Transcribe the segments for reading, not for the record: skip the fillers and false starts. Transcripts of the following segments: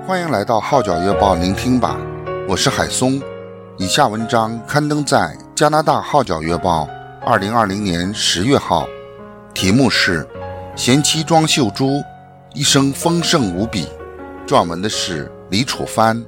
欢迎来到号角月报聆听版，我是海松。以下文章刊登在加拿大号角月报2020年10月号，题目是贤妻庄秀珠，一生丰盛无比。撰文的是李楚帆。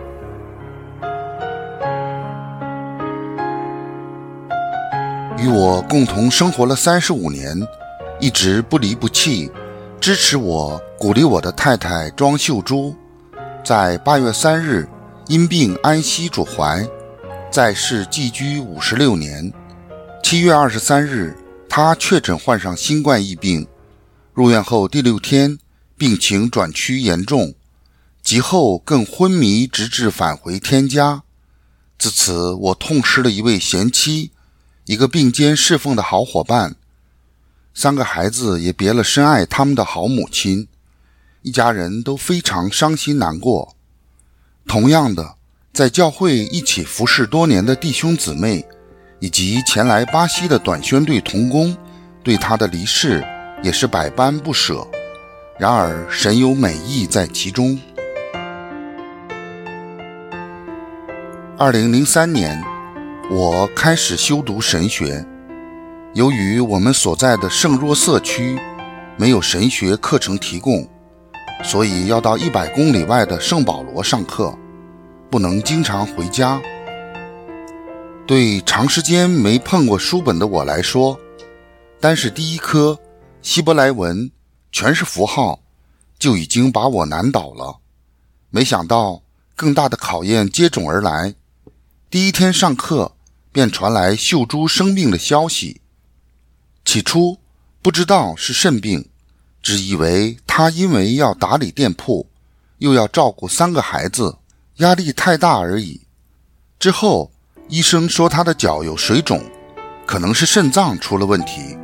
与我共同生活了35年，一直不离不弃，支持我、鼓励我的太太庄秀珠，在8月3日因病安息主怀，在世寄居56年。7月23日，她确诊患上新冠疫病，入院后第6天，病情转趋严重，及后更昏迷，直至返回天家。自此，我痛失了一位贤妻，一个并肩侍奉的好伙伴，3个孩子也别了深爱他们的好母亲，一家人都非常伤心难过。同样的，在教会一起服侍多年的弟兄姊妹，以及前来巴西的短宣队同工，对他的离世也是百般不舍。然而神有美意在其中。2003年，我开始修读神学。由于我们所在的圣若瑟区没有神学课程提供，所以要到100公里外的圣保罗上课，不能经常回家。对长时间没碰过书本的我来说，单是第一课希伯来文全是符号，就已经把我难倒了。没想到更大的考验接踵而来。第一天上课便传来秀珠生病的消息。起初不知道是肾病，只以为她因为要打理店铺，又要照顾3个孩子，压力太大而已。之后医生说她的脚有水肿，可能是肾脏出了问题。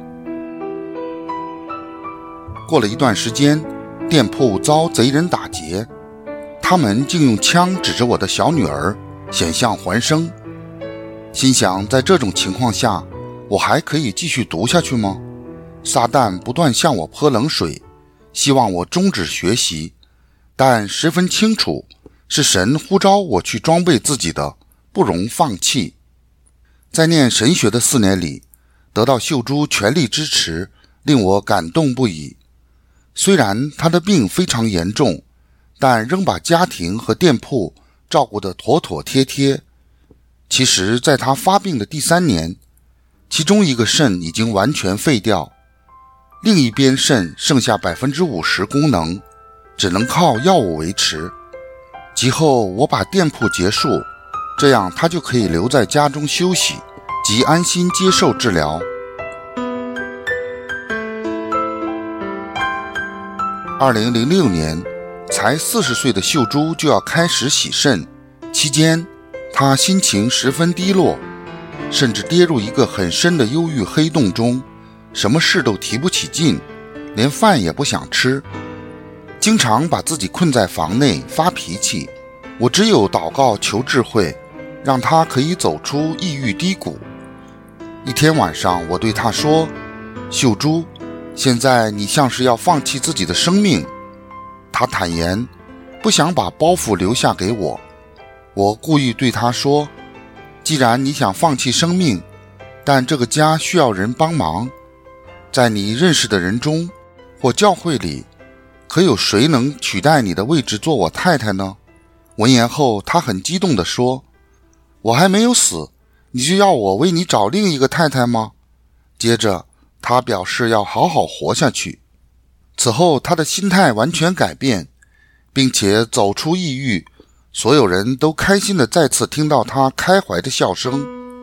过了一段时间，店铺遭贼人打劫，他们竟用枪指着我的小女儿，险象环生。心想，在这种情况下，我还可以继续读下去吗？撒旦不断向我泼冷水，希望我终止学习，但十分清楚，是神呼召我去装备自己的，不容放弃。在念神学的4年里，得到秀珠全力支持，令我感动不已。虽然她的病非常严重，但仍把家庭和店铺照顾得妥妥帖帖。其实在她发病的第3年，其中一个肾已经完全废掉，另一边肾剩下 50% 功能，只能靠药物维持。及后我把店铺结束，这样她就可以留在家中休息，及安心接受治疗。2006年，才40岁的秀珠就要开始洗肾，期间她心情十分低落，甚至跌入一个很深的忧郁黑洞中，什么事都提不起劲，连饭也不想吃，经常把自己困在房内发脾气。我只有祷告求智慧，让她可以走出抑郁低谷。一天晚上，我对她说：秀珠，现在你像是要放弃自己的生命。她坦言不想把包袱留下给我。我故意对她说，既然你想放弃生命，但这个家需要人帮忙，在你认识的人中或教会里，可有谁能取代你的位置做我太太呢？闻言后，她很激动地说，我还没有死，你就要我为你找另一个太太吗？接着她表示要好好活下去。此后她的心态完全改变，并且走出抑郁，所有人都开心地再次听到她开怀的笑声。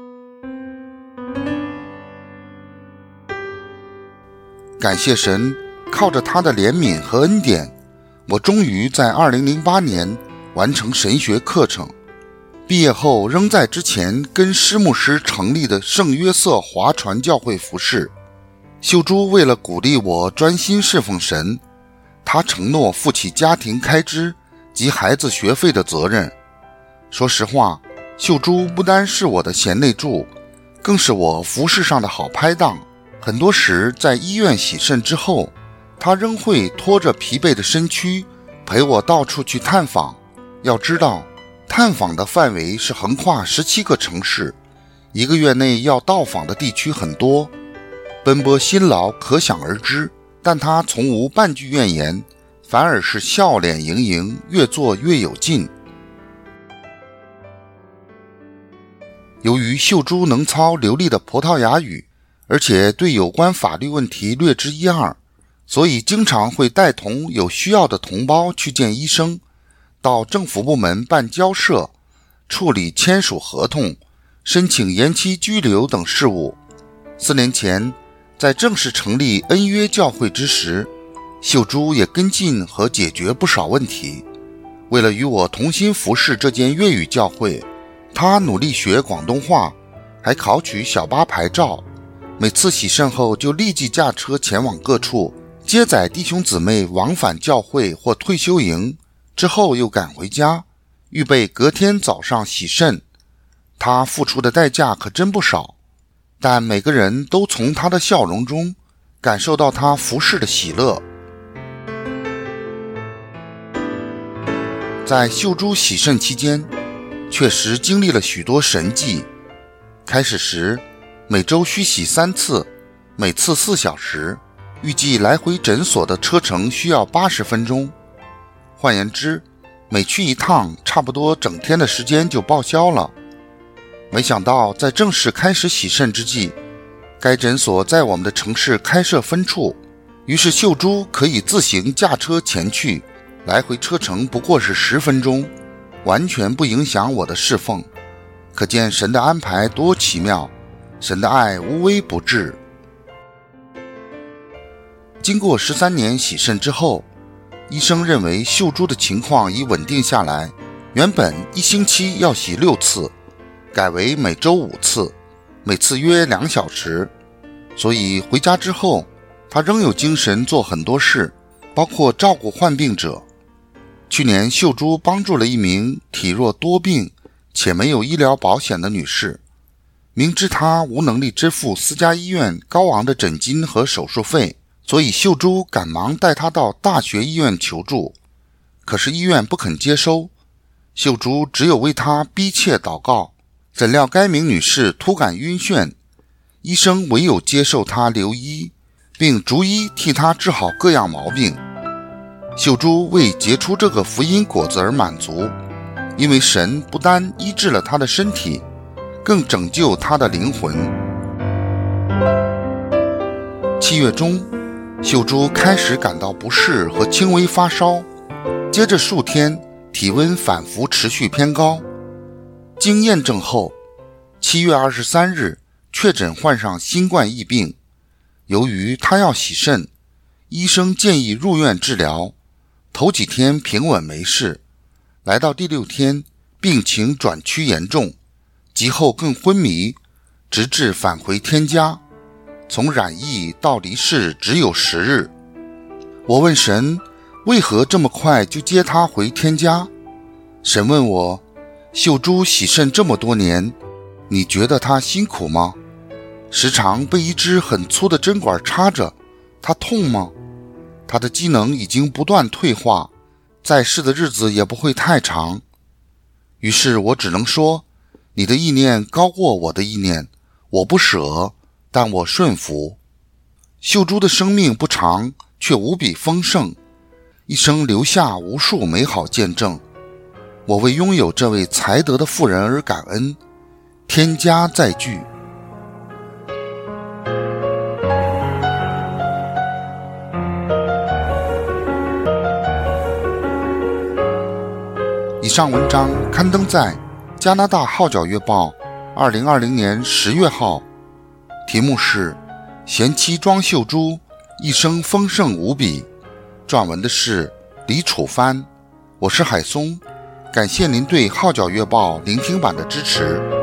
感谢神，靠着他的怜悯和恩典，我终于在2008年完成神学课程。毕业后仍在之前跟施牧师成立的圣约瑟华传教会服侍。秀珠为了鼓励我专心侍奉神，她承诺负起家庭开支及孩子学费的责任。说实话，秀珠不单是我的贤内助，更是我服侍上的好拍档。很多时在医院洗肾之后，她仍会拖着疲惫的身躯陪我到处去探访。要知道，探访的范围是横跨17个城市，一个月内要到访的地区很多，奔波辛劳可想而知。但他从无半句怨言，反而是笑脸盈盈，越做越有劲。由于秀珠能操流利的葡萄牙语，而且对有关法律问题略知一二，所以经常会带同有需要的同胞去见医生，到政府部门办交涉，处理签署合同、申请延期居留等事务。4年前，在正式成立恩约教会之时，秀珠也跟进和解决不少问题。为了与我同心服侍这间粤语教会，她努力学广东话，还考取小巴牌照。每次洗肾后就立即驾车前往各处，接载弟兄姊妹往返教会或退休营，之后又赶回家，预备隔天早上洗肾。她付出的代价可真不少，但每个人都从她的笑容中感受到她服侍的喜乐。在秀珠洗肾期间，确实经历了许多神迹。开始时，每周需洗3次，每次4小时，预计来回诊所的车程需要80分钟。换言之，每去一趟，差不多整天的时间就报销了。没想到在正式开始洗肾之际，该诊所在我们的城市开设分处，于是秀珠可以自行驾车前去，来回车程不过是10分钟，完全不影响我的侍奉。可见神的安排多奇妙，神的爱无微不至。经过13年洗肾之后，医生认为秀珠的情况已稳定下来，原本1星期要洗6次，改为每周5次，每次约2小时。所以回家之后，他仍有精神做很多事，包括照顾患病者。去年秀珠帮助了一名体弱多病且没有医疗保险的女士，明知她无能力支付私家医院高昂的诊金和手术费，所以秀珠赶忙带她到大学医院求助。可是医院不肯接收，秀珠只有为她逼切祷告。怎料该名女士突感晕眩，医生唯有接受她留医，并逐一替她治好各样毛病。秀珠为结出这个福音果子而满足，因为神不单医治了她的身体，更拯救她的灵魂。7月中，秀珠开始感到不适和轻微发烧，接着数天体温反复持续偏高。经验证后，7月23日确诊患上新冠疫病。由于她要洗肾，医生建议入院治疗。头几天平稳没事，来到第6天，病情转趋严重，及后更昏迷，直至返回天家。从染疫到离世只有10日。我问神，为何这么快就接他回天家？神问我，秀珠洗肾这么多年，你觉得她辛苦吗？时常被一支很粗的针管插着，她痛吗？她的机能已经不断退化，在世的日子也不会太长。于是我只能说，你的意念高过我的意念，我不舍，但我顺服。秀珠的生命不长，却无比丰盛，一生留下无数美好见证。我为拥有这位才德的妇人而感恩，天家再聚。以上文章刊登在加拿大号角月报2020年10月号，题目是贤妻庄秀珠一生丰盛无比，撰文的是李楚帆。我是海松，感谢您对号角月报聆听版的支持。